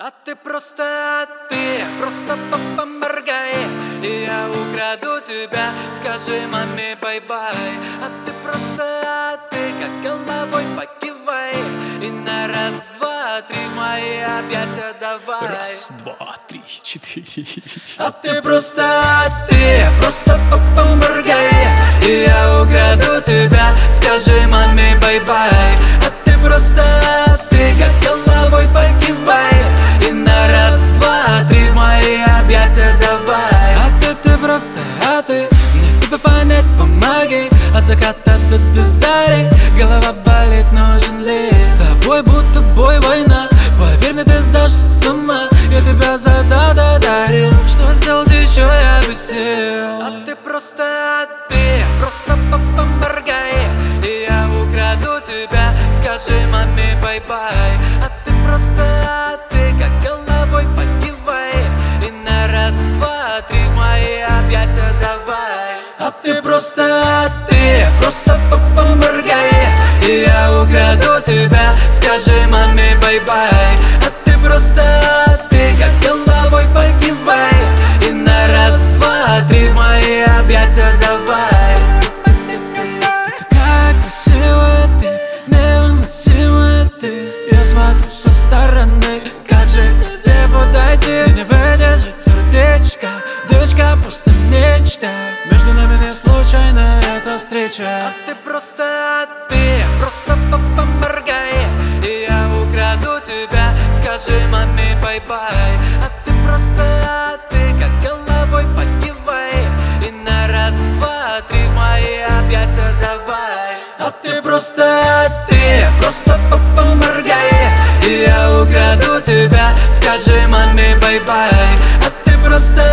А ты просто поморгай, и я украду тебя. Скажи маме бай-бай. А ты как головой покивай, и на раз, два, три мои объятия давай. Раз, два, три, четыре. А ты просто поморгай, и я украду тебя. Скажи маме бай-бай. А ты как головой покивай, и на раз, два, три мои объятия давай. А ты просто, мне тебя понять помоги. От заката до зари голова болит, нужен ли? С тобой будто бой, война. Поверь мне, ты сдашься сама. Я тебя дарил. Что сделать еще, я без сил. А ты просто поморгай, и я украду тебя. Скажи маме бай-бай. А ты как головой покивай, и на раз, два, три мои объятия давай. А ты просто поморгай, и я украду тебя. Скажи маме бай-бай. А ты как головой покивай, и на раз, два, три мои объятия давай. Ты такая красивая, ты невыносимая, ты. Я смотрю со стороны, как же к тебе подойти. Не выдержит сердечко, девочка просто нечто. Между нами не случайно эта встреча. А ты просто поморгай, и я украду тебя. Скажи маме бай-бай. А ты как головой покивай, и на раз, два, три мои объятия давай. А ты поморгай, и я украду тебя. Скажи маме бай-бай. А ты